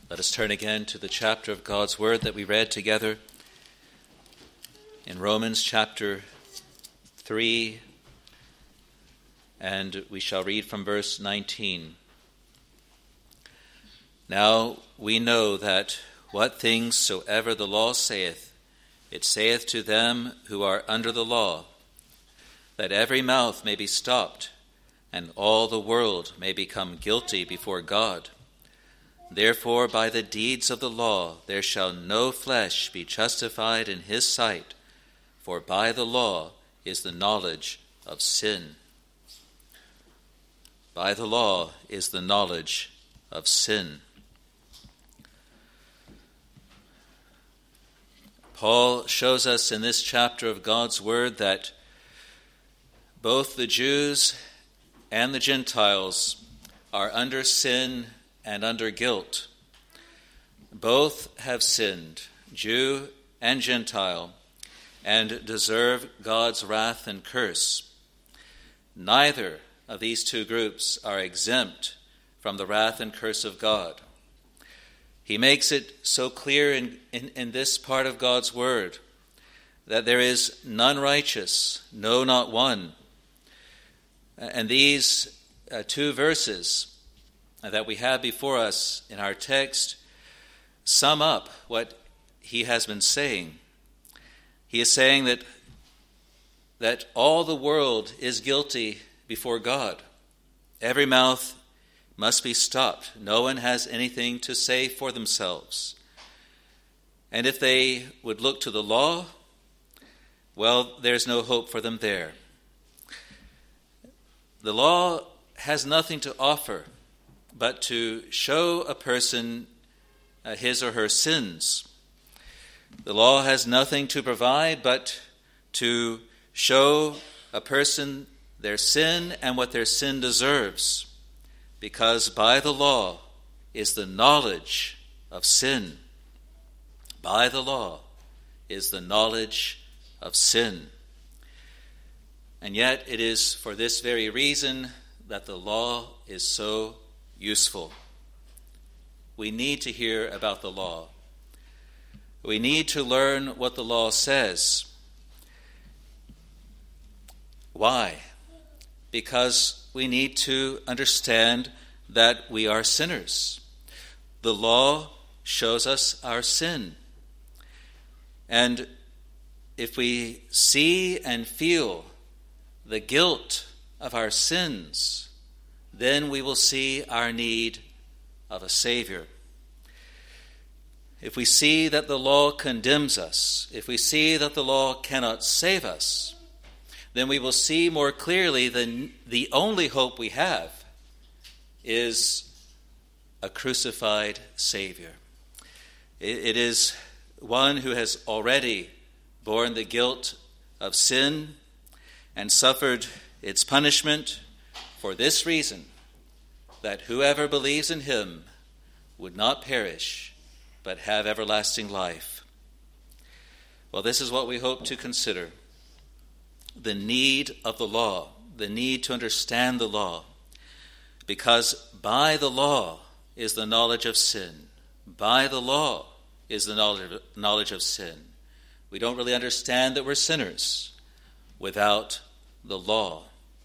Let us turn again to the chapter of God's Word that we read together in Romans chapter 3, and we shall read from verse 19. Now we know that what things soever the law saith, it saith to them who are under the law, that every mouth may be stopped, and all the world may become guilty before God. Therefore, by the deeds of the law there shall no flesh be justified in his sight, for by the law is the knowledge of sin. By the law is the knowledge of sin. Paul shows us in this chapter of God's Word that both the Jews and the Gentiles are under sin and under guilt. Both have sinned, Jew and Gentile, and deserve God's wrath and curse. Neither of these two groups are exempt from the wrath and curse of God. He makes it so clear in this part of God's Word that there is none righteous, no, not one. And these two verses that we have before us in our text sum up what he has been saying. He is saying that all the world is guilty before God. Every mouth must be stopped. No one has anything to say for themselves. And if they would look to the law, well, there's no hope for them there. The law has nothing to offer but to show a person his or her sins. The law has nothing to provide but to show a person their sin and what their sin deserves, because by the law is the knowledge of sin. By the law is the knowledge of sin. And yet it is for this very reason that the law is so useful. We need to hear about the law. We need to learn what the law says. Why? Because we need to understand that we are sinners. The law shows us our sin. And if we see and feel the guilt of our sins, then we will see our need of a Savior. If we see that the law condemns us, if we see that the law cannot save us, then we will see more clearly the only hope we have is a crucified Savior. It is one who has already borne the guilt of sin and suffered its punishment for this reason, that whoever believes in him would not perish, but have everlasting life. Well, this is what we hope to consider: the need of the law, the need to understand the law, because by the law is the knowledge of sin. By the law is the knowledge of sin. We don't really understand that we're sinners without the law.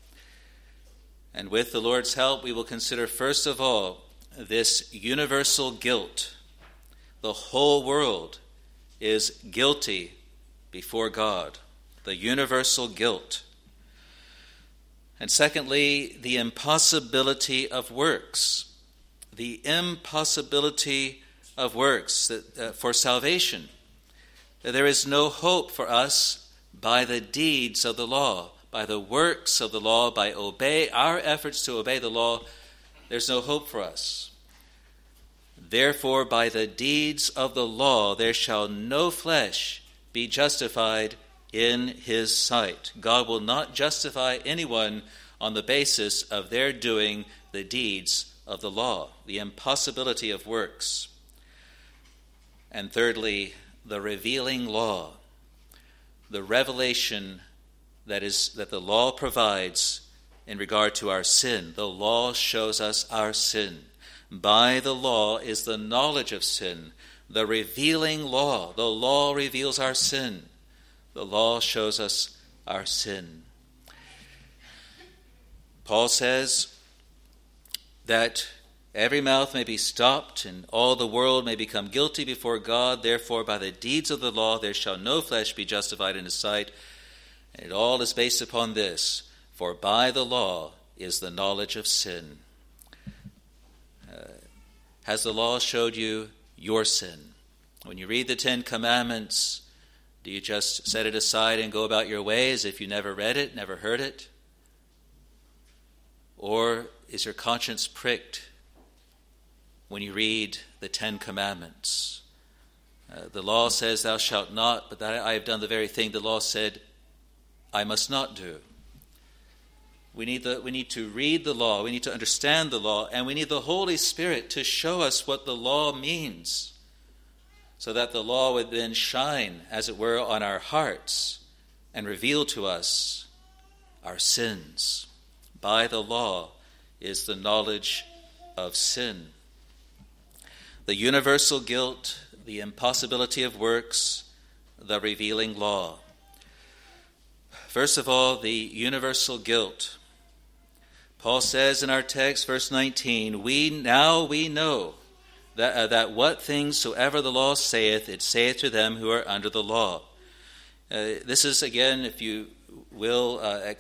And with the Lord's help, we will consider first of all this universal guilt. The whole world is guilty before God. The universal guilt. And secondly, the impossibility of works. The impossibility of works for salvation. There is no hope for us by the deeds of the law, by the works of the law, by our efforts to obey the law. There's no hope for us. Therefore, by the deeds of the law, there shall no flesh be justified in his sight. God will not justify anyone on the basis of their doing the deeds of the law, the impossibility of works. And thirdly, the revealing law, the revelation that the law provides in regard to our sin. The law shows us our sin. By the law is the knowledge of sin, the revealing law. The law reveals our sin. The law shows us our sin. Paul says that every mouth may be stopped, and all the world may become guilty before God. Therefore, by the deeds of the law there shall no flesh be justified in his sight. And it all is based upon this: for by the law is the knowledge of sin. Has the law showed you your sin? When you read the Ten Commandments, do you just set it aside and go about your way as if you never read it, never heard it? Or is your conscience pricked when you read the Ten Commandments? The law says, thou shalt not, but that I have done the very thing the law said I must not do. We need to read the law, we need to understand the law, and we need the Holy Spirit to show us what the law means, so that the law would then shine, as it were, on our hearts and reveal to us our sins. By the law is the knowledge of sin. The universal guilt, the impossibility of works, the revealing law. First of all, the universal guilt. Paul says in our text, verse 19, we know that what things soever the law saith, it saith to them who are under the law. This is, again, if you will,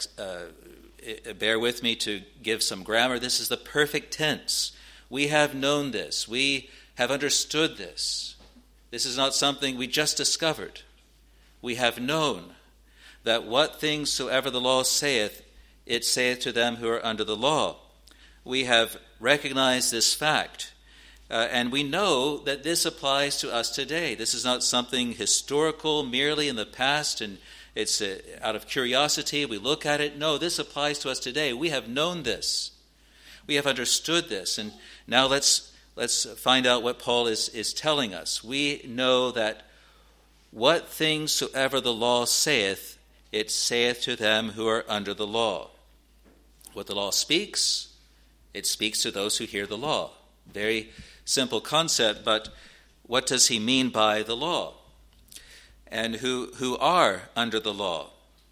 bear with me to give some grammar, this is the perfect tense. We have known this. We have understood this. This is not something we just discovered. We have known that what things soever the law saith, it saith to them who are under the law. We have recognized this fact, and we know that this applies to us today. This is not something historical merely in the past, and it's out of curiosity we look at it. No, this applies to us today. We have known this. We have understood this, and now let's find out what Paul is telling us. We know that what things soever the law saith, it saith to them who are under the law. What the law speaks, it speaks to those who hear the law. Very simple concept, but what does he mean by the law? And who are under the law?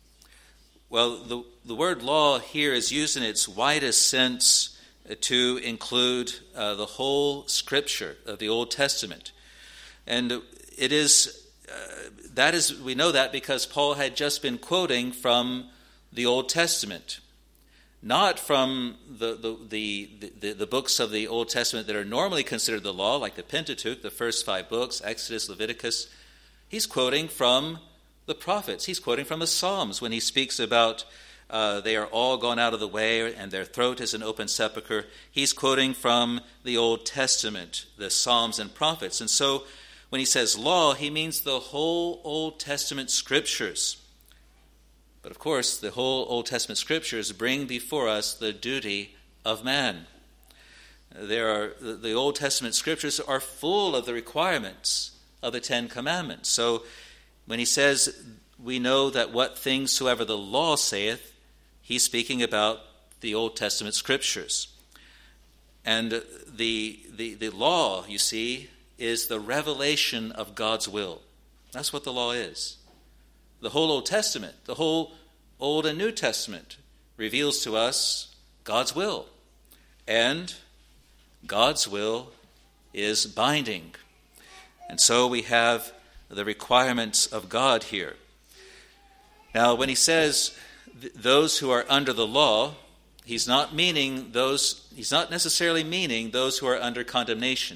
Well, the word law here is used in its widest sense to include the whole Scripture of the Old Testament. And it is we know that because Paul had just been quoting from the Old Testament, not from the books of the Old Testament that are normally considered the law, like the Pentateuch, the first 5 books, Exodus, Leviticus. He's quoting from the prophets. He's quoting from the Psalms when he speaks about they are all gone out of the way and their throat is an open sepulchre. He's quoting from the Old Testament, the Psalms and prophets. And so when he says law, he means the whole Old Testament Scriptures. But of course, the whole Old Testament Scriptures bring before us the duty of man. The Old Testament Scriptures are full of the requirements of the Ten Commandments. So when he says, we know that what things soever the law saith, he's speaking about the Old Testament Scriptures. And the law, you see, is the revelation of God's will. That's what the law is. The whole Old Testament, the whole Old and New Testament reveals to us God's will. And God's will is binding. And so we have the requirements of God here. Now, when he says those who are under the law, he's not necessarily meaning those who are under condemnation.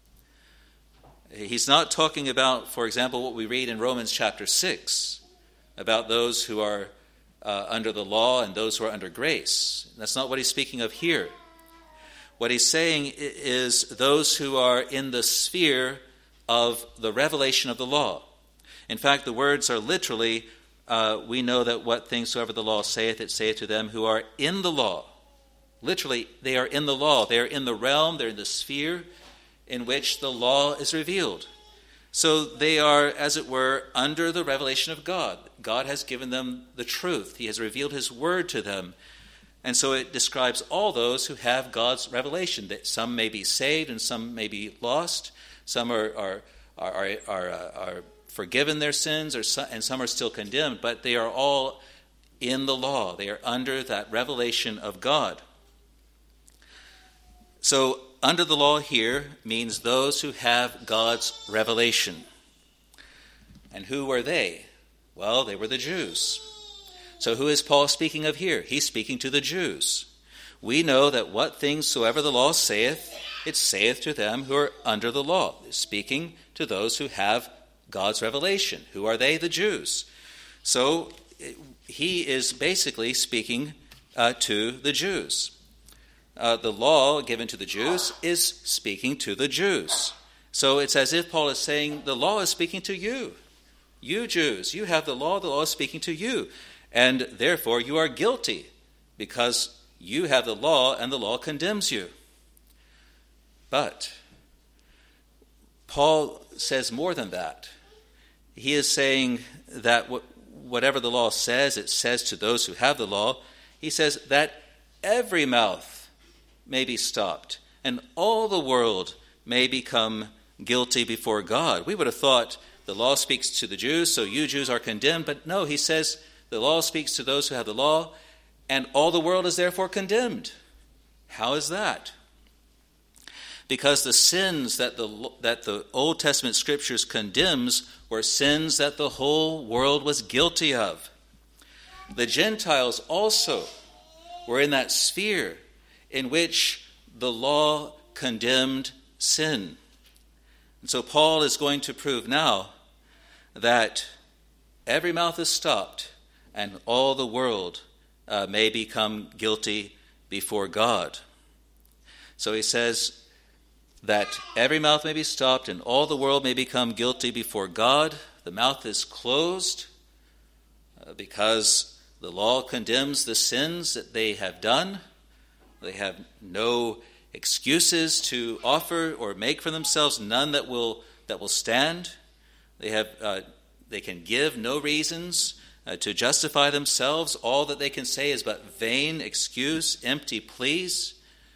He's not talking about, for example, what we read in Romans chapter 6, about those who are under the law and those who are under grace. That's not what he's speaking of here. What he's saying is those who are in the sphere of the revelation of the law. In fact, the words are literally, we know that what things soever the law saith, it saith to them who are in the law. Literally, they are in the law. They are in the realm, they're in the sphere in which the law is revealed. So they are, as it were, under the revelation of God. God has given them the truth. He has revealed his word to them. And so it describes all those who have God's revelation. That some may be saved and some may be lost. Some are forgiven their sins, and some are still condemned. But they are all in the law. They are under that revelation of God. So under the law here means those who have God's revelation. And who were they? Well, they were the Jews. So who is Paul speaking of here? He's speaking to the Jews. We know that what things soever the law saith, it saith to them who are under the law. It's speaking to those who have God's revelation. Who are they? The Jews. So he is basically speaking to the Jews. The law given to the Jews is speaking to the Jews. So it's as if Paul is saying, the law is speaking to you. You Jews, you have the law is speaking to you. And therefore you are guilty because you have the law and the law condemns you. But Paul says more than that. He is saying that whatever the law says, it says to those who have the law. He says that every mouth may be stopped and all the world may become guilty before God. We would have thought the law speaks to the Jews, so you Jews are condemned. But no, he says the law speaks to those who have the law, and all the world is therefore condemned. How is that? Because the sins that the Old Testament Scriptures condemns were sins that the whole world was guilty of. The Gentiles also were in that sphere in which the law condemned sin. And so Paul is going to prove now that every mouth is stopped and all the world may become guilty before God. So he says that every mouth may be stopped and all the world may become guilty before God. The mouth is closed because the law condemns the sins that they have done. They have no excuses to offer or make for themselves, none that will stand. They can give no reasons to justify themselves. All that they can say is but vain excuse, empty pleas.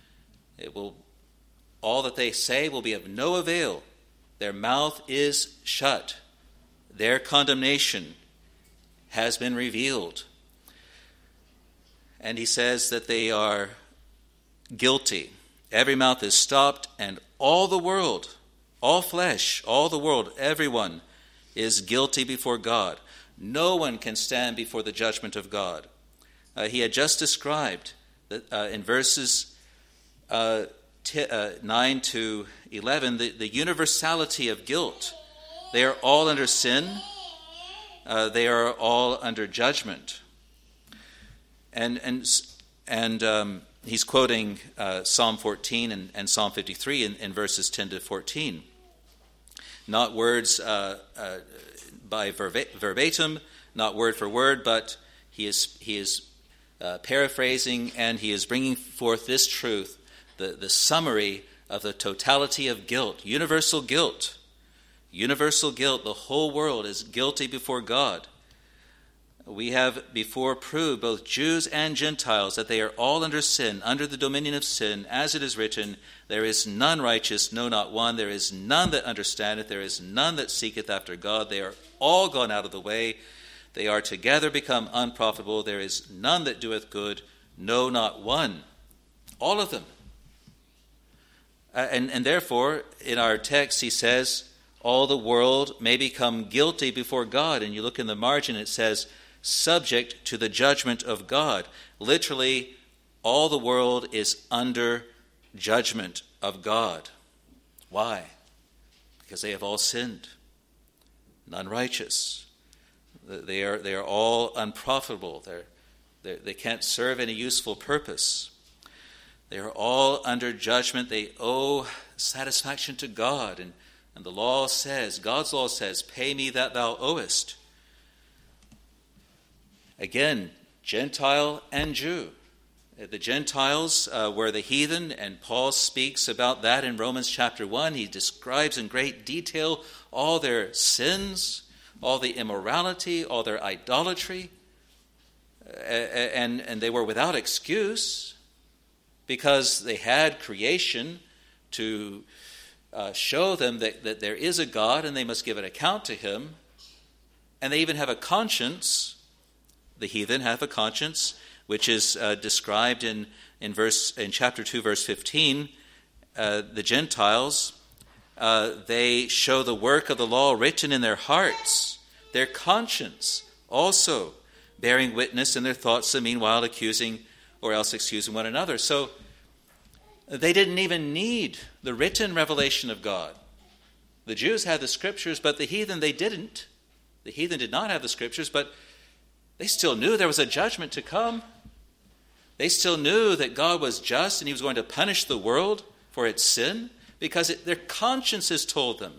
All that they say will be of no avail. Their mouth is shut. Their condemnation has been revealed. And he says that they are guilty. Every mouth is stopped, and all the world, all flesh, all the world, everyone is guilty before God. No one can stand before the judgment of God. He had just described that in verses 9 to 11, the universality of guilt. They are all under sin. They are all under judgment. And he's quoting Psalm 14 and Psalm 53 in verses 10 to 14. Not words by verbatim, not word for word, but he is paraphrasing, and he is bringing forth this truth, the summary of the totality of guilt, universal guilt. Universal guilt, the whole world is guilty before God. We have before proved, both Jews and Gentiles, that they are all under sin, under the dominion of sin, as it is written, there is none righteous, no, not one. There is none that understandeth, there is none that seeketh after God. They are all gone out of the way. They are together become unprofitable. There is none that doeth good, no, not one. All of them. And therefore, in our text, he says, all the world may become guilty before God. And you look in the margin, it says, subject to the judgment of God. Literally, all the world is under judgment of God. Why? Because they have all sinned, none righteous. They are all unprofitable. They can't serve any useful purpose. They are all under judgment. They owe satisfaction to God. And the law says, God's law says, pay me that thou owest. Again, Gentile and Jew. The Gentiles were the heathen, and Paul speaks about that in Romans chapter 1. He describes in great detail all their sins, all the immorality, all their idolatry. and they were without excuse because they had creation to show them that there is a God and they must give an account to him. And they even have a conscience. The heathen have a conscience, which is described in chapter 2, verse 15. The Gentiles, they show the work of the law written in their hearts, their conscience also bearing witness in their thoughts, and meanwhile accusing or else excusing one another. So they didn't even need the written revelation of God. The Jews had the scriptures, but the heathen, they didn't. The heathen did not have the scriptures, but they still knew there was a judgment to come. They still knew that God was just and he was going to punish the world for its sin because their consciences told them.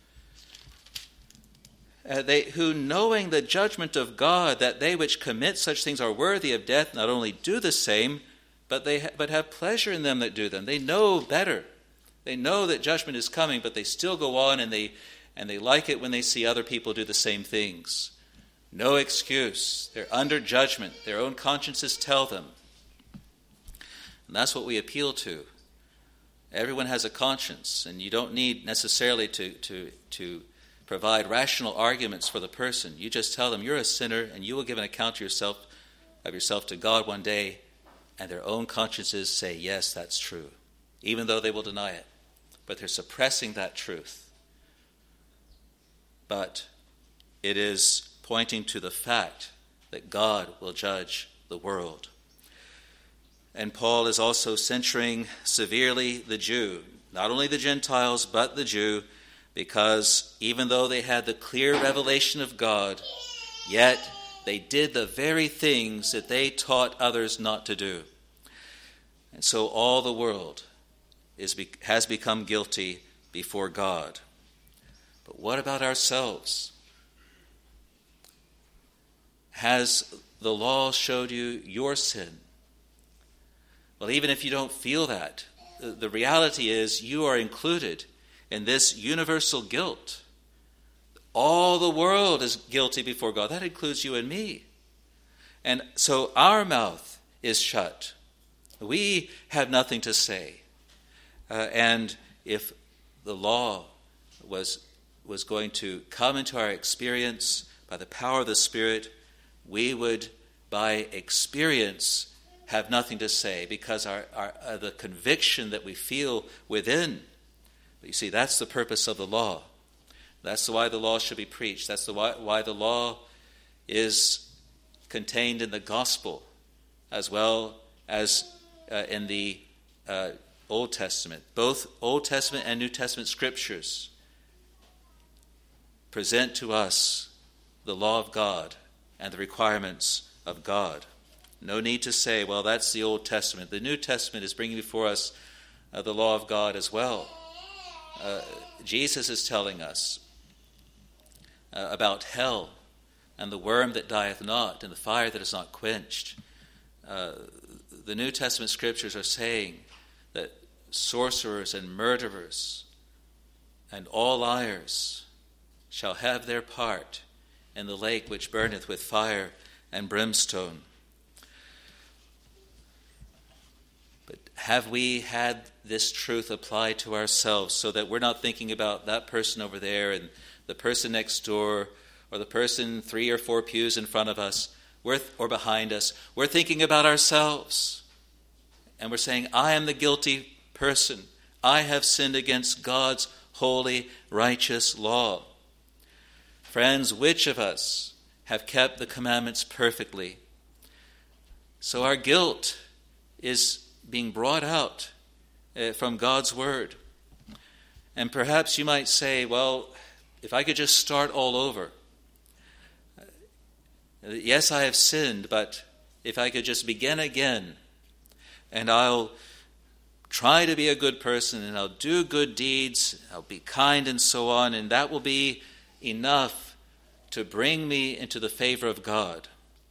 Who, knowing the judgment of God, that they which commit such things are worthy of death, not only do the same, but have pleasure in them that do them. They know better. They know that judgment is coming, but they still go on and they like it when they see other people do the same things. No excuse. They're under judgment. Their own consciences tell them. And that's what we appeal to. Everyone has a conscience, and you don't need necessarily to provide rational arguments for the person. You just tell them you're a sinner and you will give an account of yourself to God one day, and their own consciences say, yes, that's true, even though they will deny it. But they're suppressing that truth. But it is pointing to the fact that God will judge the world. And Paul is also censuring severely the Jew, not only the Gentiles, but the Jew, because even though they had the clear revelation of God, yet they did the very things that they taught others not to do. And so all the world has become guilty before God. But what about ourselves? Has the law showed you your sin? Well, even if you don't feel that, the reality is you are included in this universal guilt. All the world is guilty before God. That includes you and me. And so our mouth is shut. We have nothing to say. And if the law was going to come into our experience by the power of the Spirit, we would, by experience, have nothing to say because the conviction that we feel within. But you see, that's the purpose of the law. That's why the law should be preached. That's why the law is contained in the gospel as well as in the Old Testament. Both Old Testament and New Testament scriptures present to us the law of God and the requirements of God. No need to say, well, that's the Old Testament. The New Testament is bringing before us the law of God as well. Jesus is telling us about hell and the worm that dieth not and the fire that is not quenched. The New Testament scriptures are saying that sorcerers and murderers and all liars shall have their part in the lake which burneth with fire and brimstone. But have we had this truth applied to ourselves so that we're not thinking about that person over there and the person next door or the person 3 or 4 pews in front of us or behind us? We're thinking about ourselves. And we're saying, I am the guilty person. I have sinned against God's holy, righteous law. Friends, which of us have kept the commandments perfectly? So our guilt is being brought out from God's word. And perhaps you might say, well, if I could just start all over. Yes, I have sinned, but if I could just begin again, and I'll try to be a good person, and I'll do good deeds, I'll be kind and so on, and that will be enough to bring me into the favor of God.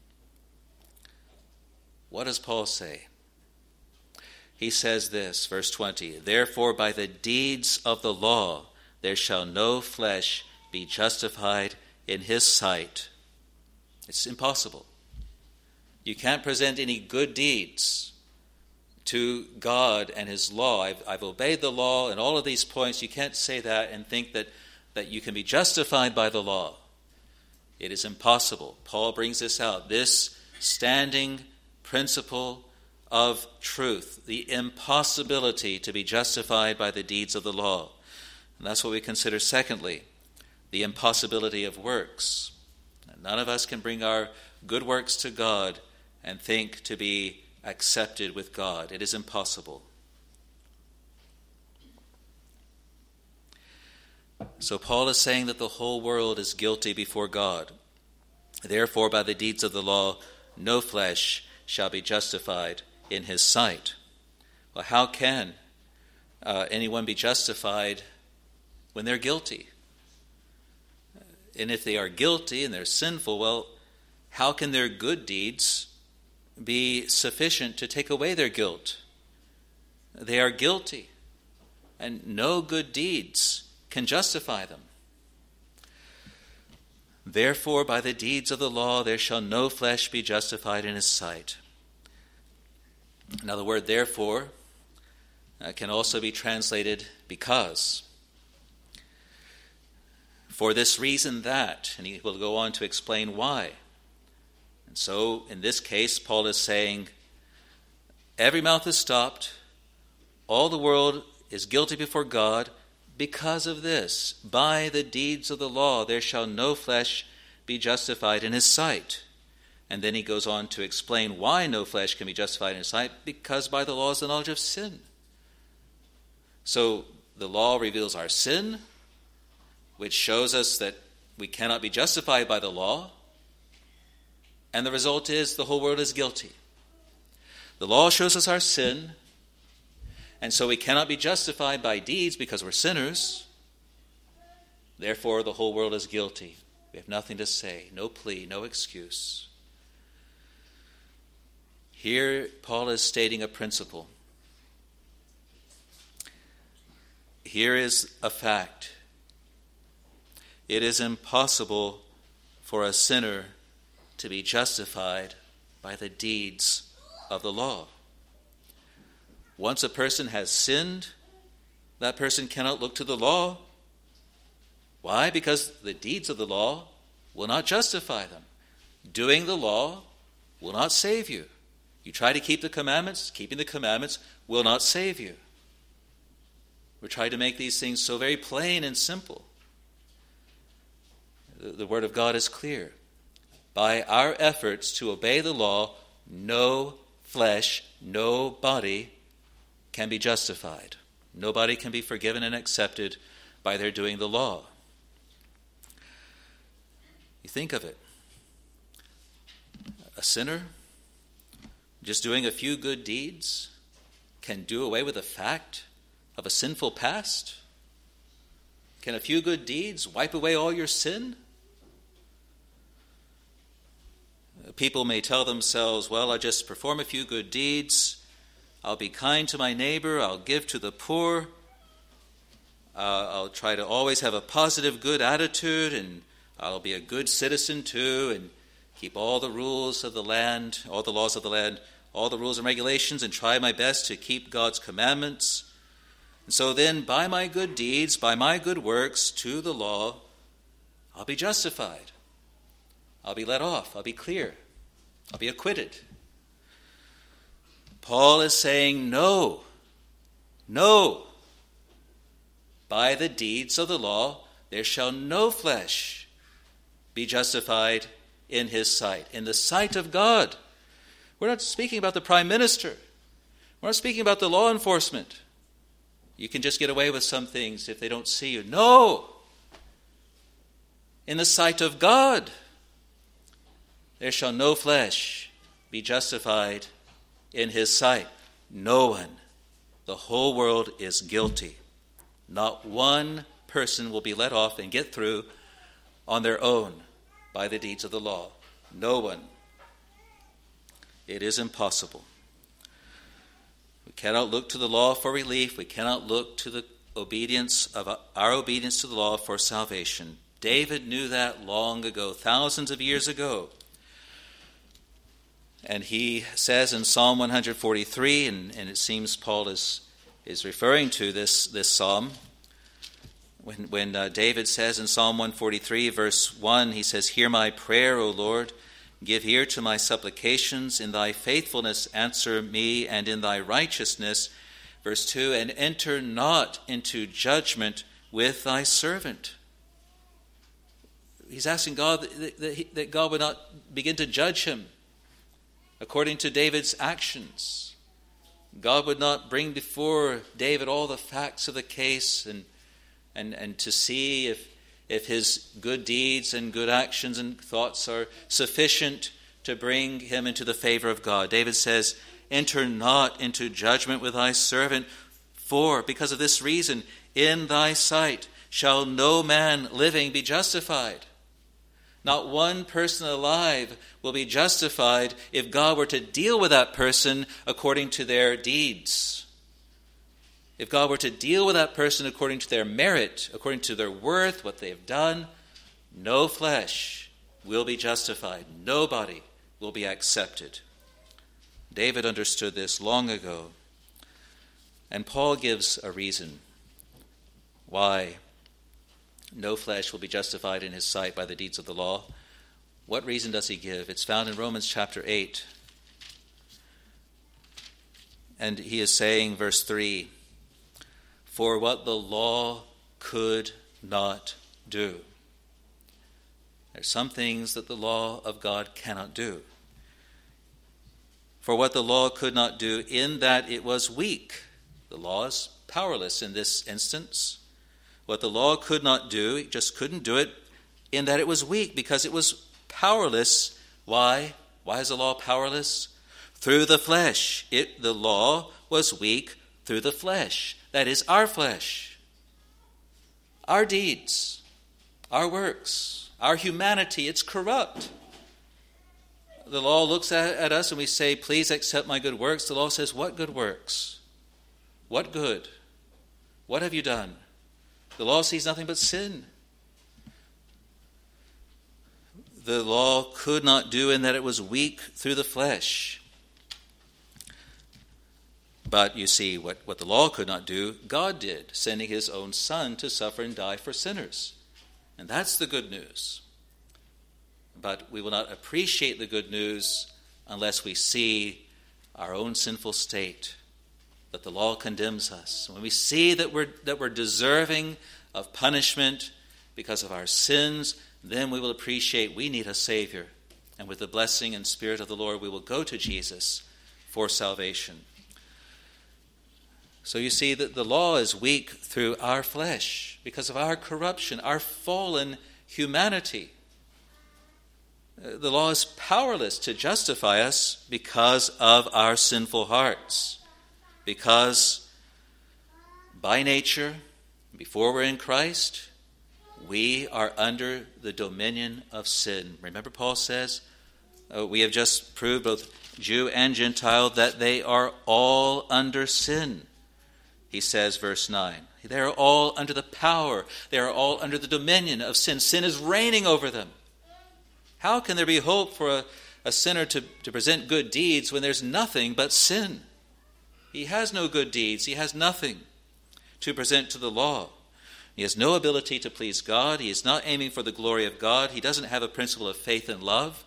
What does Paul say? He says this, verse 20, therefore by the deeds of the law there shall no flesh be justified in his sight. It's impossible. You can't present any good deeds to God and his law. I've obeyed the law and all of these points. You can't say that and think that you can be justified by the law. It is impossible. Paul brings this out. This standing principle of truth, the impossibility to be justified by the deeds of the law. And that's what we consider secondly, the impossibility of works. None of us can bring our good works to God and think to be accepted with God. It is impossible. So Paul is saying that the whole world is guilty before God. Therefore, by the deeds of the law, no flesh shall be justified in his sight. Well, how can anyone be justified when they're guilty? And if they are guilty and they're sinful, well, how can their good deeds be sufficient to take away their guilt? They are guilty, and no good deeds can justify them. Therefore, by the deeds of the law, there shall no flesh be justified in his sight. Now, the word therefore can also be translated because. For this reason that, and he will go on to explain why. And so, in this case, Paul is saying, every mouth is stopped, all the world is guilty before God because of this. By the deeds of the law, there shall no flesh be justified in his sight. And then he goes on to explain why no flesh can be justified in his sight, because by the law is the knowledge of sin. So, the law reveals our sin, which shows us that we cannot be justified by the law, and the result is the whole world is guilty. The law shows us our sin, and so we cannot be justified by deeds because we're sinners. Therefore, the whole world is guilty. We have nothing to say, no plea, no excuse. Here, Paul is stating a principle. Here is a fact. It is impossible for a sinner to be justified by the deeds of the law. Once a person has sinned, that person cannot look to the law. Why? Because the deeds of the law will not justify them. Doing the law will not save you. You try to keep the commandments, keeping the commandments will not save you. We're trying to make these things so very plain and simple. The Word of God is clear. By our efforts to obey the law, no flesh, no body can be justified. Nobody can be forgiven and accepted by their doing the law. You think of it. A sinner just doing a few good deeds can do away with the fact of a sinful past? Can a few good deeds wipe away all your sin? People may tell themselves, well, I'll just perform a few good deeds. I'll be kind to my neighbor. I'll give to the poor. I'll try to always have a positive, good attitude, and I'll be a good citizen too, and keep all the rules of the land, all the laws of the land, all the rules and regulations, and try my best to keep God's commandments. And so then, by my good deeds, by my good works to the law, I'll be justified. I'll be let off. I'll be clear. I'll be acquitted. Paul is saying, no. No. By the deeds of the law, there shall no flesh be justified in his sight, in the sight of God. We're not speaking about the prime minister. We're not speaking about the law enforcement. You can just get away with some things if they don't see you. No! In the sight of God, there shall no flesh be justified in his sight. No one. The whole world is guilty. Not one person will be let off and get through on their own by the deeds of the law. No one. It is impossible. We cannot look to the law for relief. We cannot look to the obedience of our obedience to the law for salvation. David knew that long ago, thousands of years ago. And he says in Psalm 143, and it seems Paul is referring to this psalm, when David says in Psalm 143, verse 1, he says, "Hear my prayer, O Lord, give ear to my supplications. In thy faithfulness answer me, and in thy righteousness," verse 2, "and enter not into judgment with thy servant." He's asking God that God would not begin to judge him according to David's actions. God would not bring before David all the facts of the case and to see if his good deeds and good actions and thoughts are sufficient to bring him into the favor of God. David says, "Enter not into judgment with thy servant, for," because of this reason, "in thy sight shall no man living be justified." Not one person alive will be justified if God were to deal with that person according to their deeds. If God were to deal with that person according to their merit, according to their worth, what they have done, no flesh will be justified. Nobody will be accepted. David understood this long ago. And Paul gives a reason why no flesh will be justified in his sight by the deeds of the law. What reason does he give? It's found in Romans chapter 8. And he is saying, verse 3, "For what the law could not do." There's some things that the law of God cannot do. "For what the law could not do, in that it was weak." The law is powerless in this instance. What the law could not do, it just couldn't do it, in that it was weak, because it was powerless. Why? Why is the law powerless? Through the flesh. The law was weak through the flesh. That is, our flesh. Our deeds, our works, our humanity, it's corrupt. The law looks at us and we say, "Please accept my good works." The law says, "What good works? What good? What have you done?" The law sees nothing but sin. The law could not do in that it was weak through the flesh. But you see, what the law could not do, God did, sending his own Son to suffer and die for sinners. And that's the good news. But we will not appreciate the good news unless we see our own sinful state, that the law condemns us. When we see that we're deserving of punishment because of our sins, then we will appreciate we need a Savior. And with the blessing and Spirit of the Lord, we will go to Jesus for salvation. So you see that the law is weak through our flesh because of our corruption, our fallen humanity. The law is powerless to justify us because of our sinful hearts. Because by nature, before we're in Christ, we are under the dominion of sin. Remember, Paul says, we have just proved, both Jew and Gentile, that they are all under sin. He says, verse 9, they are all under the power, they are all under the dominion of sin. Sin is reigning over them. How can there be hope for a sinner to present good deeds when there's nothing but sin? He has no good deeds. He has nothing to present to the law. He has no ability to please God. He is not aiming for the glory of God. He doesn't have a principle of faith and love.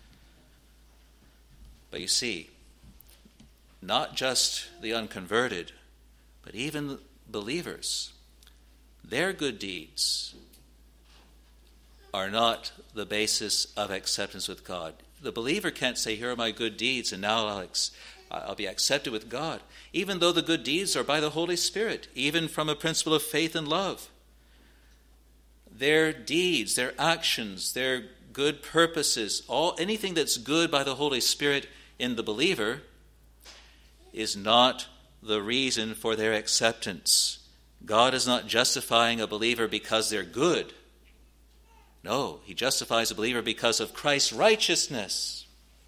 But you see, not just the unconverted, but even believers, their good deeds are not the basis of acceptance with God. The believer can't say, "Here are my good deeds, and now I'll be accepted with God," even though the good deeds are by the Holy Spirit, even from a principle of faith and love. Their deeds, their actions, their good purposes, anything that's good by the Holy Spirit in the believer is not the reason for their acceptance. God is not justifying a believer because they're good. No, he justifies a believer because of Christ's righteousness.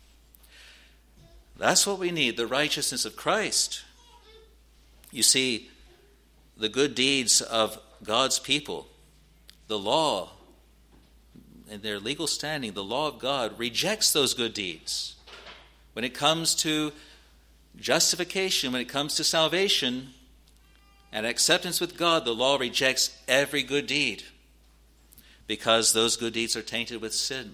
That's what we need, the righteousness of Christ. You see, the good deeds of God's people, the law, in their legal standing, the law of God rejects those good deeds. When it comes to justification, when it comes to salvation and acceptance with God, the law rejects every good deed because those good deeds are tainted with sin.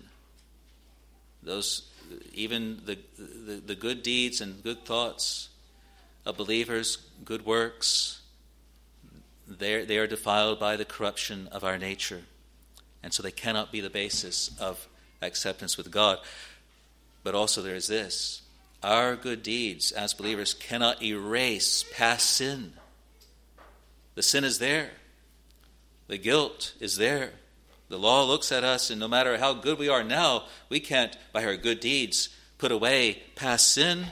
Even the good deeds and good thoughts of believers, good works, they are defiled by the corruption of our nature. And so they cannot be the basis of acceptance with God. But also there is this. Our good deeds as believers cannot erase past sin. The sin is there. The guilt is there. The law looks at us, and no matter how good we are now, we can't, by our good deeds, put away past sin.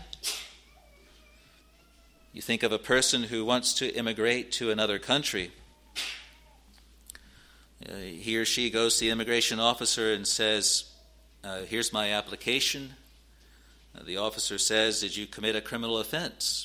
You think of a person who wants to immigrate to another country. He or she goes to the immigration officer and says, here's my application. The officer says, did you commit a criminal offense?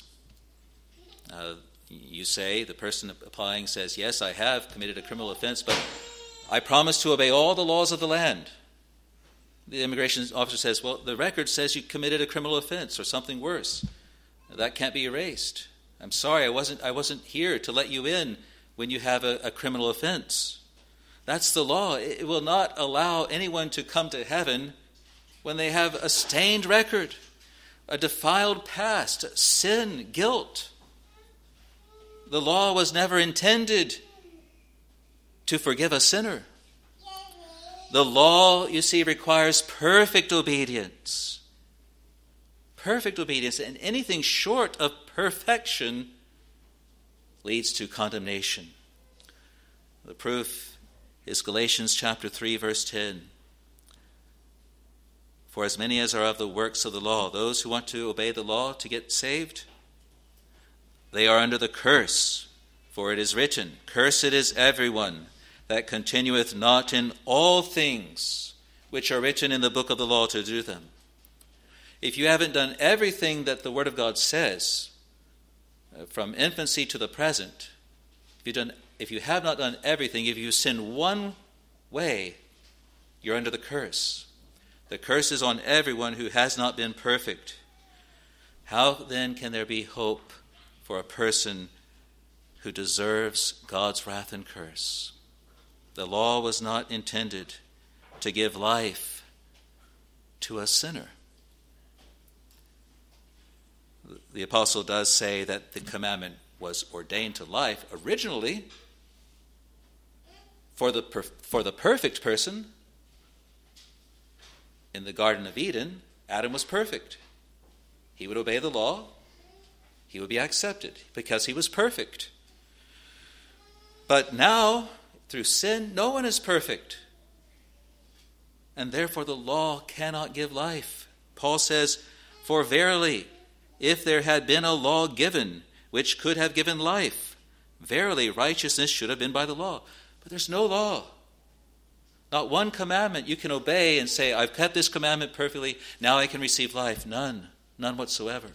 You say, the person applying says, yes, I have committed a criminal offense, but I promise to obey all the laws of the land. The immigration officer says, well, the record says you committed a criminal offense or something worse. That can't be erased. I'm sorry, I wasn't here to let you in when you have a criminal offense. That's the law. It will not allow anyone to come to heaven when they have a stained record, a defiled past, sin, guilt. The law was never intended to forgive a sinner. The law, you see, requires perfect obedience. Perfect obedience, and anything short of perfection leads to condemnation. The proof is Galatians chapter 3, verse 10. For as many as are of the works of the law, those who want to obey the law to get saved, they are under the curse. For it is written, cursed is everyone that continueth not in all things which are written in the book of the law to do them. If you haven't done everything that the Word of God says, from infancy to the present, if you have not done everything, if you sin one way, you're under the curse. The curse is on everyone who has not been perfect. How then can there be hope for a person who deserves God's wrath and curse? The law was not intended to give life to a sinner. The apostle does say that the commandment was ordained to life originally for the perfect person. In the Garden of Eden, Adam was perfect. He would obey the law. He would be accepted because he was perfect. But now, through sin, no one is perfect. And therefore the law cannot give life. Paul says, for verily, if there had been a law given which could have given life, verily righteousness should have been by the law. But there's no law. Not one commandment you can obey and say, I've kept this commandment perfectly, now I can receive life. None whatsoever.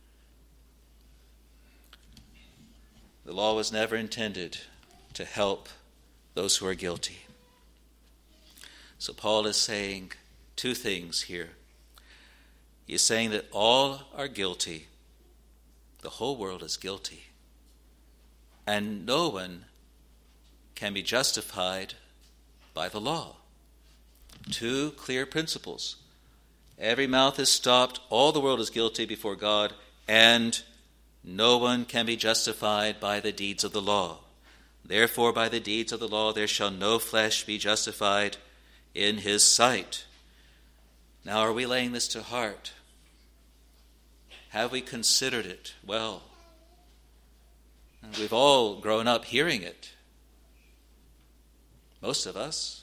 The law was never intended to help those who are guilty. So Paul is saying two things here. He is saying that all are guilty. The whole world is guilty. And no one can be justified by the law. Two clear principles. Every mouth is stopped, all the world is guilty before God, and no one can be justified by the deeds of the law. Therefore, by the deeds of the law there shall no flesh be justified in his sight. Now, are we laying this to heart? Have we considered it well? And we've all grown up hearing it. Most of us.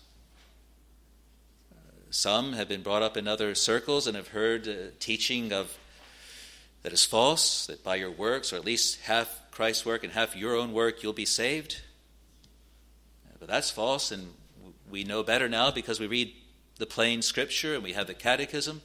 Some have been brought up in other circles and have heard teaching that is false, that by your works, or at least half Christ's work and half your own work, you'll be saved. But that's false, and we know better now because we read the plain scripture and we have the catechism.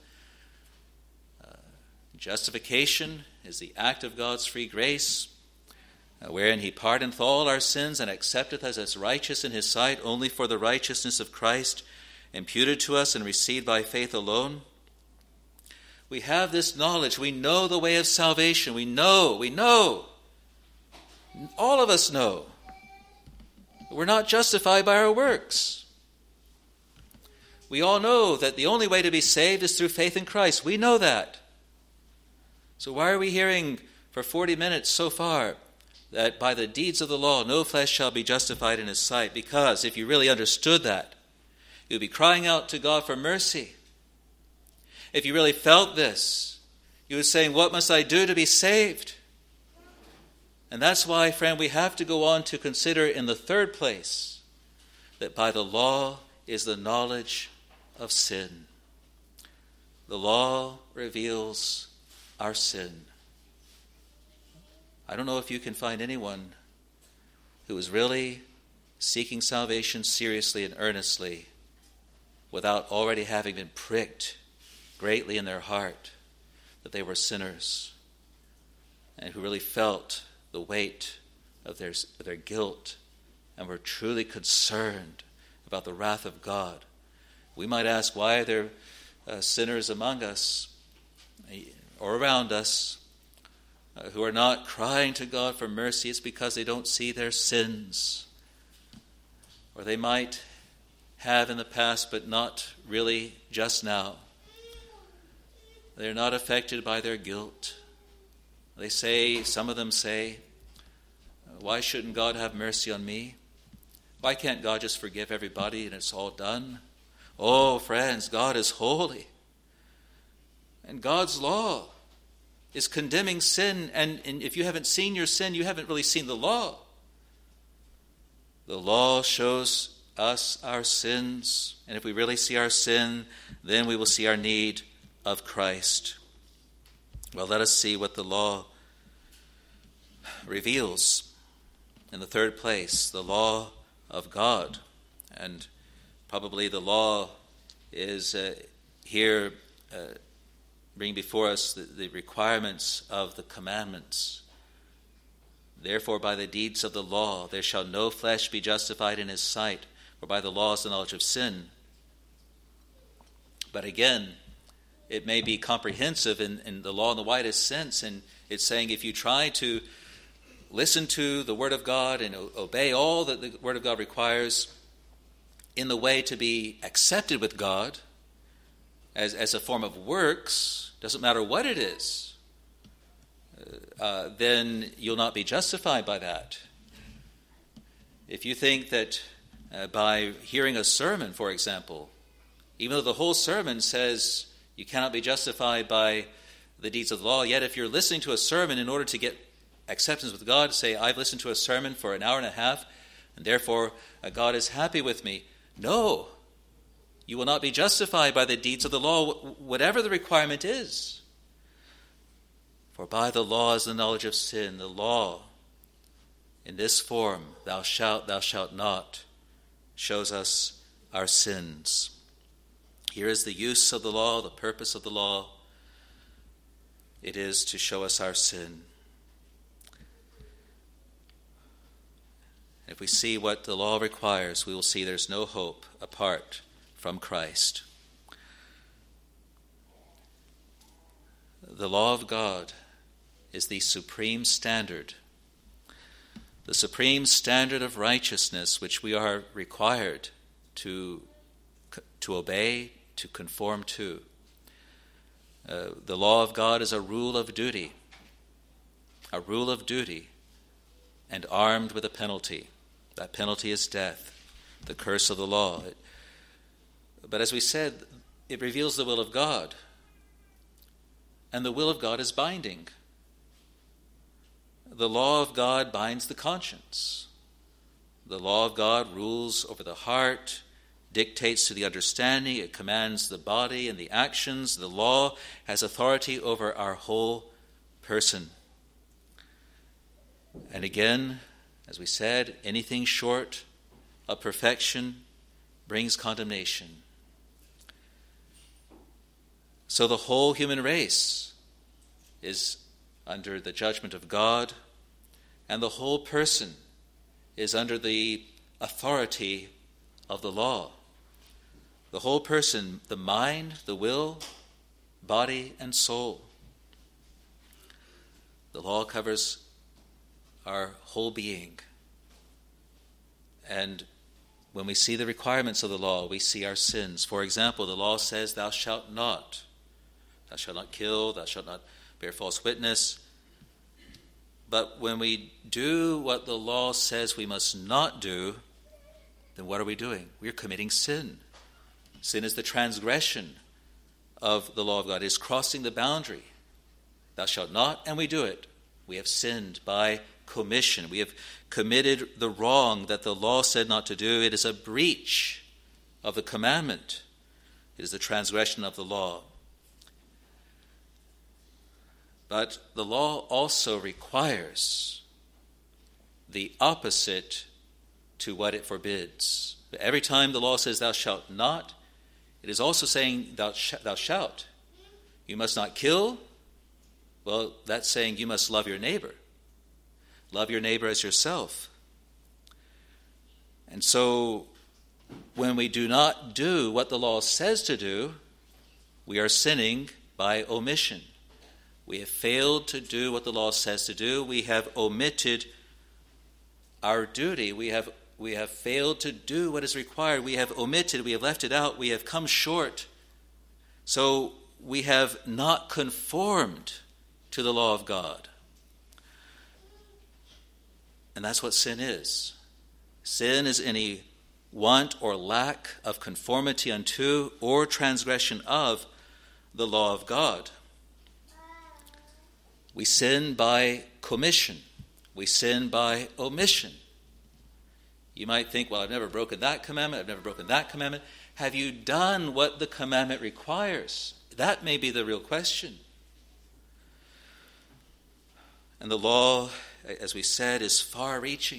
Justification is the act of God's free grace, wherein he pardoneth all our sins and accepteth us as righteous in his sight only for the righteousness of Christ, imputed to us and received by faith alone. We have this knowledge. We know the way of salvation. We know. All of us know. We're not justified by our works. We all know that the only way to be saved is through faith in Christ. We know that. So why are we hearing for 40 minutes so far that by the deeds of the law no flesh shall be justified in his sight? Because if you really understood that, you'd be crying out to God for mercy. If you really felt this, you would say, what must I do to be saved? And that's why, friend, we have to go on to consider in the third place that by the law is the knowledge of sin. The law reveals our sin. I don't know if you can find anyone who is really seeking salvation seriously and earnestly without already having been pricked greatly in their heart that they were sinners, and who really felt the weight of their guilt and were truly concerned about the wrath of God. We might ask, why are there sinners among us or around us who are not crying to God for mercy? It's because they don't see their sins. Or they might have in the past, but not really just now. They're not affected by their guilt. Some of them say, why shouldn't God have mercy on me? Why can't God just forgive everybody and it's all done? Oh, friends, God is holy. And God's law is condemning sin. And if you haven't seen your sin, you haven't really seen the law. The law shows us our sins. And if we really see our sin, then we will see our need of Christ. Well, let us see what the law reveals. In the third place, the law of God. And probably the law is here bringing before us the requirements of the commandments. Therefore, by the deeds of the law, there shall no flesh be justified in his sight, for by the law is the knowledge of sin. But again, it may be comprehensive in the law in the widest sense, and it's saying if you try to listen to the Word of God and obey all that the Word of God requires in the way to be accepted with God as a form of works, doesn't matter what it is, then you'll not be justified by that. If you think that by hearing a sermon, for example, even though the whole sermon says you cannot be justified by the deeds of the law, yet if you're listening to a sermon in order to get acceptance with God, say, I've listened to a sermon for an hour and a half, and therefore God is happy with me. No, you will not be justified by the deeds of the law, whatever the requirement is. For by the law is the knowledge of sin. The law, in this form, thou shalt not, shows us our sins. Here is the use of the law, the purpose of the law. It is to show us our sin. If we see what the law requires, we will see there's no hope apart from Christ. The law of God is the supreme standard of righteousness which we are required to obey, to conform to. The law of God is a rule of duty, and armed with a penalty. That penalty is death, the curse of the law. But as we said, it reveals the will of God, and the will of God is binding. The law of God binds the conscience. The law of God rules over the heart, dictates to the understanding, it commands the body and the actions. The law has authority over our whole person. And again, as we said, anything short of perfection brings condemnation. So the whole human race is under the judgment of God, and the whole person is under the authority of the law. The whole person, the mind, the will, body and soul. The law covers our whole being. And when we see the requirements of the law, we see our sins. For example, the law says, thou shalt not. Thou shalt not kill, thou shalt not bear false witness. But when we do what the law says we must not do, then what are we doing? We're committing sin. Sin is the transgression of the law of God. It is crossing the boundary. Thou shalt not, and we do it. We have sinned by commission. We have committed the wrong that the law said not to do. It is a breach of the commandment. It is the transgression of the law. But the law also requires the opposite to what it forbids. Every time the law says thou shalt not, it is also saying thou shalt. You must not kill. Well, that's saying you must love your neighbor. Love your neighbor as yourself. And so when we do not do what the law says to do, we are sinning by omission. We have failed to do what the law says to do. We have omitted our duty. We have failed to do what is required. We have omitted, we have left it out, we have come short. So we have not conformed to the law of God. And that's what sin is. Sin is any want or lack of conformity unto or transgression of the law of God. We sin by commission. We sin by omission. You might think, well, I've never broken that commandment, I've never broken that commandment. Have you done what the commandment requires? That may be the real question. And the law, as we said, is far-reaching.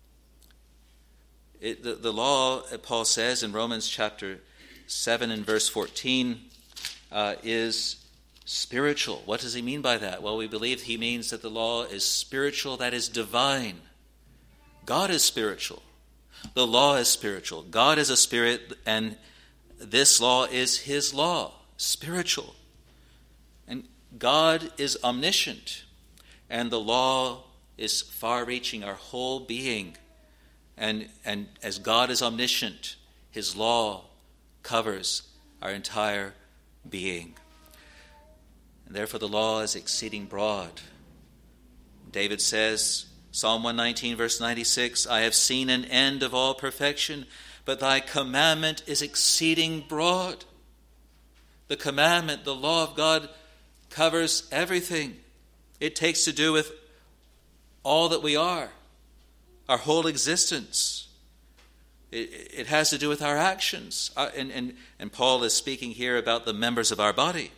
The law, Paul says in Romans chapter 7 and verse 14, is spiritual. What does he mean by that? Well, we believe he means that the law is spiritual, that is divine. God is spiritual. The law is spiritual. God is a spirit, and this law is his law, spiritual. And God is omniscient, and the law is far-reaching, our whole being. And as God is omniscient, his law covers our entire being. And therefore the law is exceeding broad. David says, Psalm 119, verse 96, I have seen an end of all perfection, but thy commandment is exceeding broad. The commandment, the law of God, covers everything. It takes to do with all that we are, our whole existence. It has to do with our actions. And Paul is speaking here about the members of our body.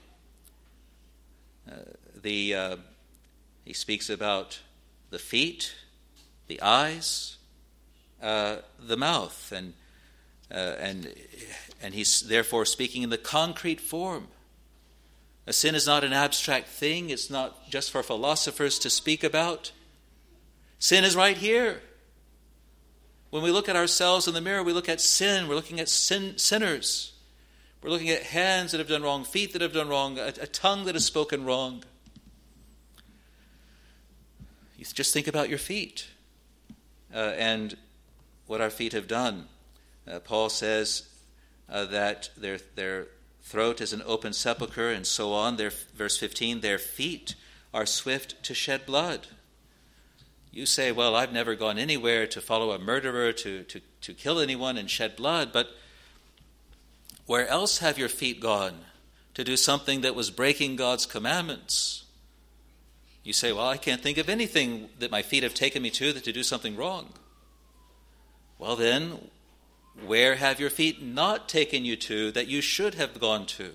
He speaks about the feet, the eyes, the mouth, and he's therefore speaking in the concrete form. A sin is not an abstract thing. It's not just for philosophers to speak about. Sin is right here. When we look at ourselves in the mirror, we look at sin. We're looking at sinners. We're looking at hands that have done wrong, feet that have done wrong, a tongue that has spoken wrong. You just think about your feet and what our feet have done. Paul says that their throat is an open sepulchre, and so on. Verse 15, their feet are swift to shed blood. You say, well, I've never gone anywhere to follow a murderer, to kill anyone and shed blood, but where else have your feet gone to do something that was breaking God's commandments? You say, well, I can't think of anything that my feet have taken me to do something wrong. Well then, where have your feet not taken you to that you should have gone to?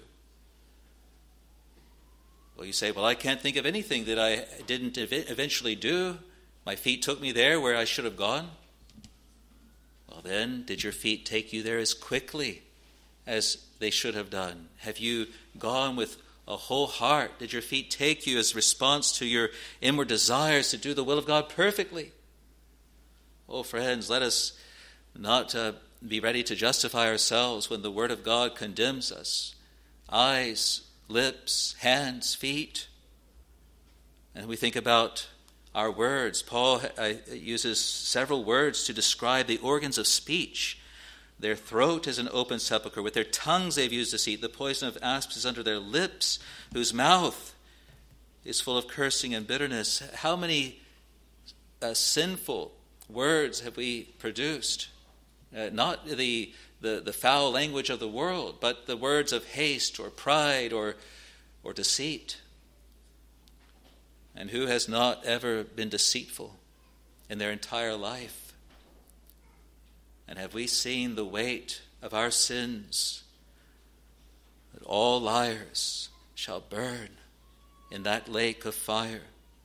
Well, you say, well, I can't think of anything that I didn't eventually do. My feet took me there where I should have gone. Well then, did your feet take you there as quickly as they should have done? Have you gone with a whole heart? Did your feet take you as response to your inward desires to do the will of God perfectly? Oh, friends, let us not be ready to justify ourselves when the Word of God condemns us. Eyes lips, hands, feet. And we think about our words. Paul uses several words to describe the organs of speech. Their throat is an open sepulchre. With their tongues they've used deceit. The poison of asps is under their lips, whose mouth is full of cursing and bitterness. How many sinful words have we produced? Not the foul language of the world, but the words of haste or pride or deceit. And who has not ever been deceitful in their entire life? And have we seen the weight of our sins, that all liars shall burn in that lake of fire?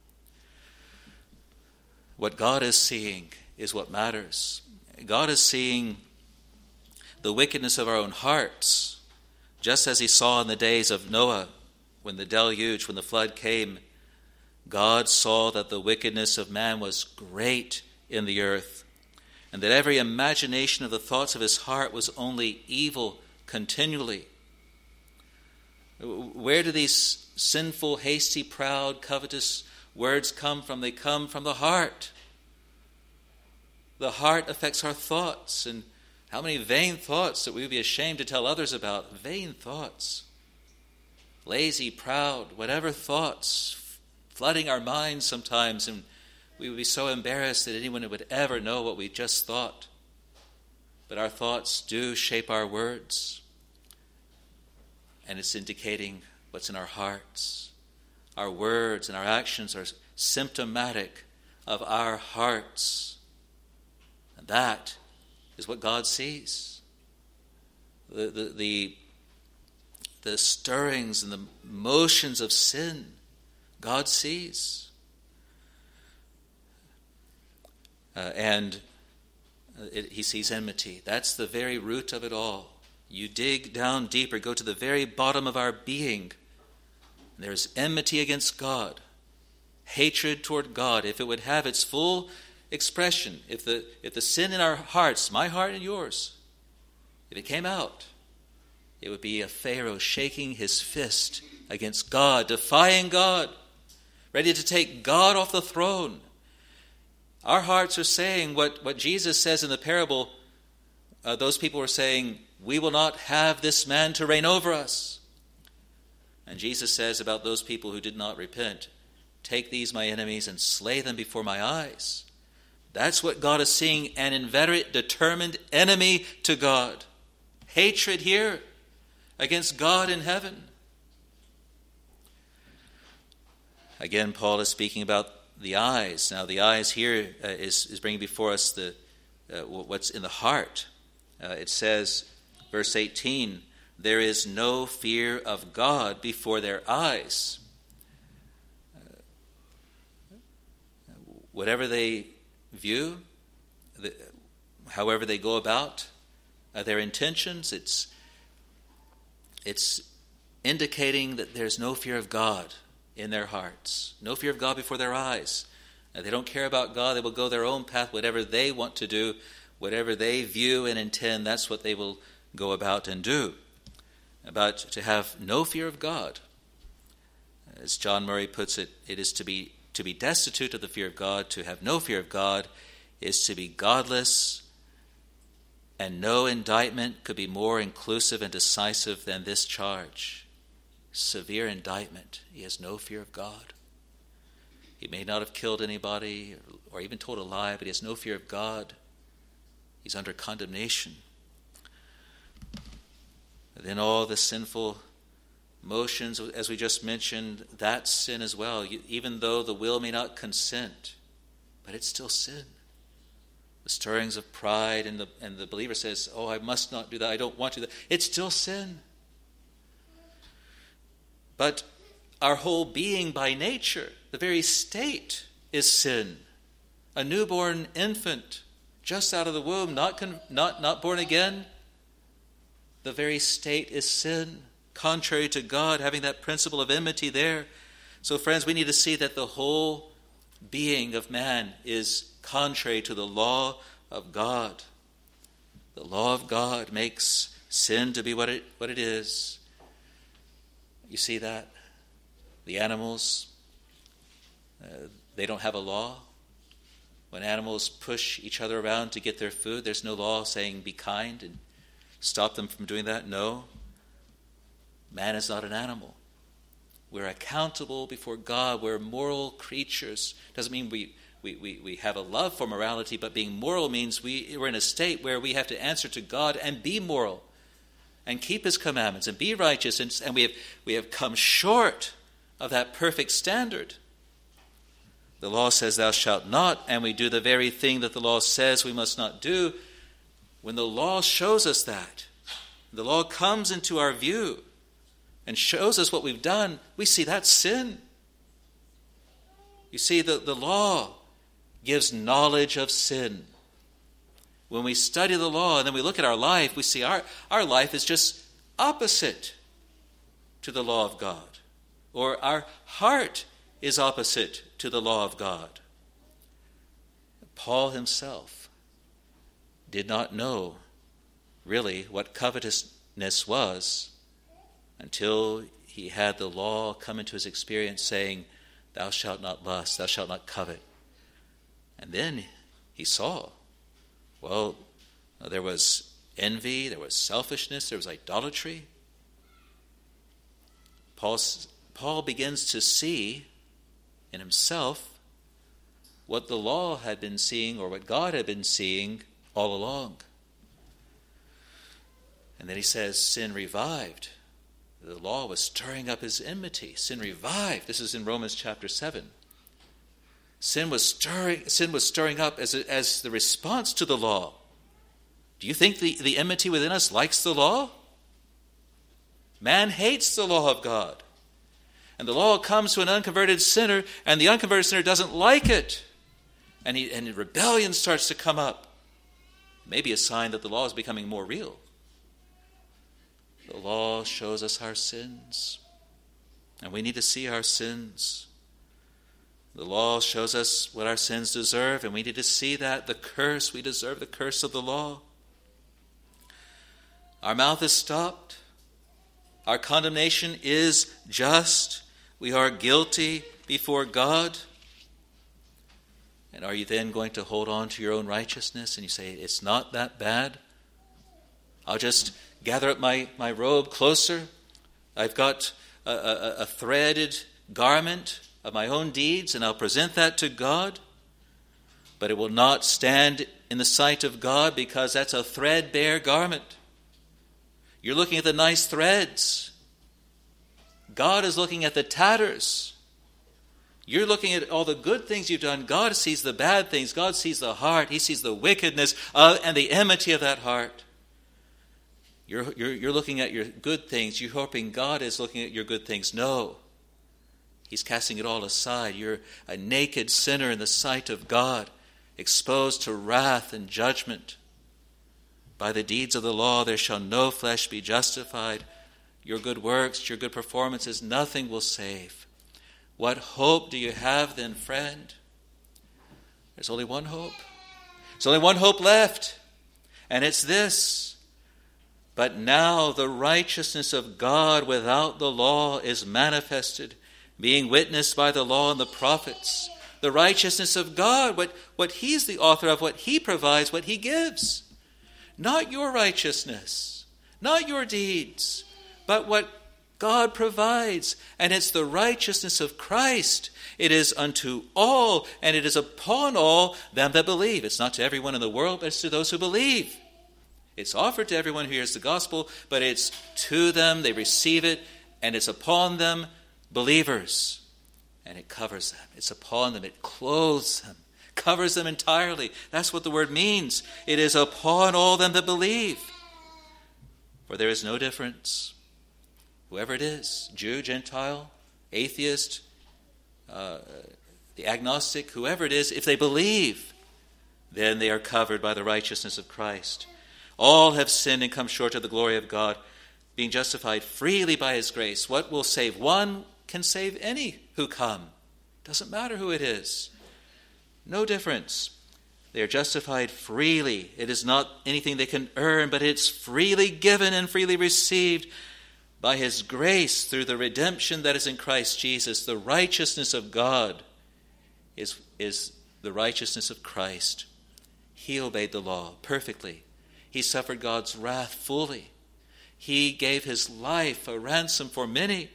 What God is seeing is what matters. God is seeing the wickedness of our own hearts, just as he saw in the days of Noah, when the deluge, when the flood came. God saw that the wickedness of man was great in the earth, and that every imagination of the thoughts of his heart was only evil continually. Where do these sinful, hasty, proud, covetous words come from? They come from the heart. The heart affects our thoughts, and how many vain thoughts that we would be ashamed to tell others about. Vain thoughts. Lazy, proud, whatever thoughts flooding our minds sometimes, and we would be so embarrassed that anyone would ever know what we just thought. But our thoughts do shape our words, and it's indicating what's in our hearts. Our words and our actions are symptomatic of our hearts. And that is what God sees. The stirrings and the motions of sin, God sees. He sees enmity. That's the very root of it all. You dig down deeper, go to the very bottom of our being. There's enmity against God, hatred toward God. If it would have its full expression, if the sin in our hearts, my heart and yours, if it came out, it would be a Pharaoh shaking his fist against God, defying God, ready to take God off the throne. Our hearts are saying what Jesus says in the parable. Those people were saying, we will not have this man to reign over us. And Jesus says about those people who did not repent, take these my enemies and slay them before my eyes. That's what God is seeing, an inveterate, determined enemy to God. Hatred here against God in heaven. Again, Paul is speaking about the eyes. Now, the eyes here is bringing before us what's in the heart. It says, verse 18, there is no fear of God before their eyes. Whatever they view, however they go about their intentions, it's indicating that there's no fear of God in their hearts. No fear of God before their eyes. They don't care about God. They will go their own path. Whatever they want to do, whatever they view and intend, that's what they will go about and do. But to have no fear of God, as John Murray puts it, it is to be destitute of the fear of God. To have no fear of God is to be godless, and no indictment could be more inclusive and decisive than this charge. Severe indictment. He has no fear of God. He may not have killed anybody or even told a lie, but he has no fear of God. He's under condemnation. Then all the sinful motions, as we just mentioned, that's sin as well. Even though the will may not consent, but it's still sin. The stirrings of pride, and the believer says, oh, I must not do that, I don't want to do that. It's still sin. But our whole being by nature, the very state, is sin. A newborn infant, just out of the womb, not born again, the very state is sin, contrary to God, having that principle of enmity there. So, friends, we need to see that the whole being of man is contrary to the law of God. The law of God makes sin to be what it is. You see that? The animals, they don't have a law. When animals push each other around to get their food, there's no law saying be kind and stop them from doing that. No. Man is not an animal. We're accountable before God. We're moral creatures. Doesn't mean we have a love for morality, but being moral means we're in a state where we have to answer to God and be moral and keep his commandments and be righteous. And we have come short of that perfect standard. The law says thou shalt not, and we do the very thing that the law says we must not do. When the law shows us that, the law comes into our view and shows us what we've done, we see that's sin. You see, the law gives knowledge of sin. When we study the law and then we look at our life, we see our life is just opposite to the law of God. Or our heart is opposite to the law of God. Paul himself did not know really what covetousness was until he had the law come into his experience saying, thou shalt not lust, thou shalt not covet. And then he saw, well, there was envy, there was selfishness, there was idolatry. Paul begins to see in himself what the law had been seeing or what God had been seeing all along. And then he says, sin revived. The law was stirring up his enmity. Sin revived. This is in Romans chapter 7. Sin was stirring up as the response to the law. Do you think the enmity within us likes the law? Man hates the law of God. And the law comes to an unconverted sinner, and the unconverted sinner doesn't like it. And rebellion starts to come up. Maybe a sign that the law is becoming more real. The law shows us our sins, and we need to see our sins. The law shows us what our sins deserve, and we need to see that. The curse, we deserve the curse of the law. Our mouth is stopped. Our condemnation is just. We are guilty before God. And are you then going to hold on to your own righteousness and you say, it's not that bad? I'll just gather up my robe closer. I've got a threaded garment of my own deeds, and I'll present that to God. But it will not stand in the sight of God because that's a threadbare garment. You're looking at the nice threads. God is looking at the tatters. You're looking at all the good things you've done. God sees the bad things. God sees the heart. He sees the wickedness and the enmity of that heart. You're looking at your good things. You're hoping God is looking at your good things. No. He's casting it all aside. You're a naked sinner in the sight of God, exposed to wrath and judgment. By the deeds of the law there shall no flesh be justified. Your good works, your good performances, nothing will save. What hope do you have then, friend? There's only one hope. There's only one hope left, and it's this. But now the righteousness of God without the law is manifested, being witnessed by the law and the prophets. The righteousness of God, what He's the author of, what He provides, what He gives. Not your righteousness, not your deeds, but what God provides. And it's the righteousness of Christ. It is unto all, and it is upon all them that believe. It's not to everyone in the world, but it's to those who believe. It's offered to everyone who hears the gospel, but it's to them, they receive it, and it's upon them, believers. And it covers them. It's upon them. It clothes them. Covers them entirely. That's what the word means. It is upon all them that believe. For there is no difference. Whoever it is, Jew, Gentile, atheist, the agnostic, whoever it is, if they believe, then they are covered by the righteousness of Christ. All have sinned and come short of the glory of God, being justified freely by His grace. What will save one can save any who come. Doesn't matter who it is. No difference. They are justified freely. It is not anything they can earn, but it's freely given and freely received by his grace through the redemption that is in Christ Jesus, the righteousness of God is the righteousness of Christ. He obeyed the law perfectly. He suffered God's wrath fully. He gave his life a ransom for many,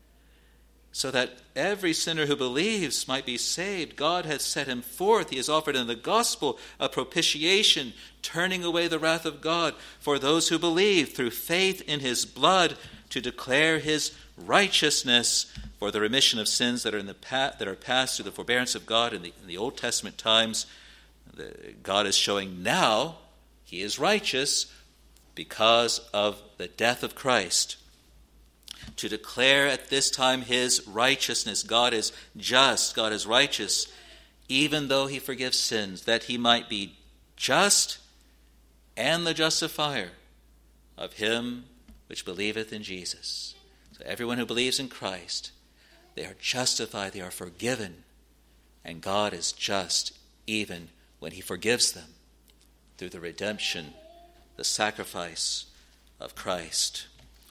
so that every sinner who believes might be saved. God has set him forth. He has offered in the gospel a propitiation, turning away the wrath of God for those who believe through faith in his blood, to declare his righteousness for the remission of sins that are passed through the forbearance of God in the Old Testament times. God is showing now he is righteous because of the death of Christ. To declare at this time his righteousness. God is just, God is righteous, even though he forgives sins, that he might be just and the justifier of him which believeth in Jesus. So everyone who believes in Christ, they are justified, they are forgiven, and God is just even when he forgives them through the redemption, the sacrifice of Christ.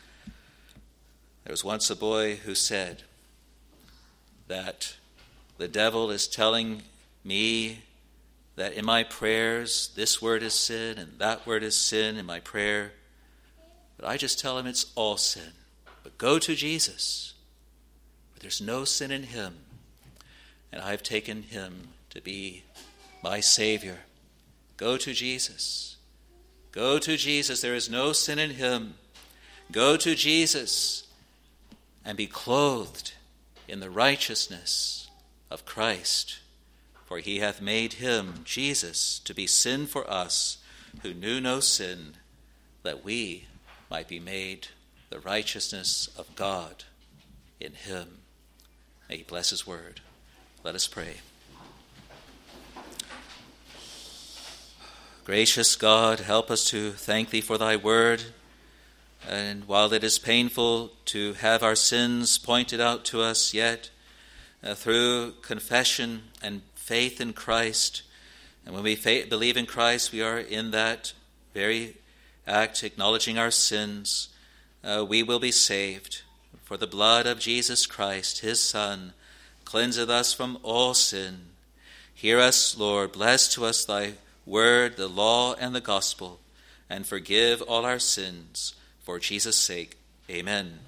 There was once a boy who said that the devil is telling me that in my prayers this word is sin and that word is sin in my prayer. But I just tell him it's all sin. But go to Jesus, for there's no sin in him. And I've taken him to be my Savior. Go to Jesus. Go to Jesus. There is no sin in him. Go to Jesus and be clothed in the righteousness of Christ. For he hath made him, Jesus, to be sin for us who knew no sin, that we might be made the righteousness of God in him. May he bless his word. Let us pray. Gracious God, help us to thank thee for thy word. And while it is painful to have our sins pointed out to us, yet through confession and faith in Christ, and when we believe in Christ, we are in that very act, acknowledging our sins, we will be saved. For the blood of Jesus Christ, his Son, cleanseth us from all sin. Hear us, Lord, bless to us thy word, the law, and the gospel, and forgive all our sins. For Jesus' sake, amen.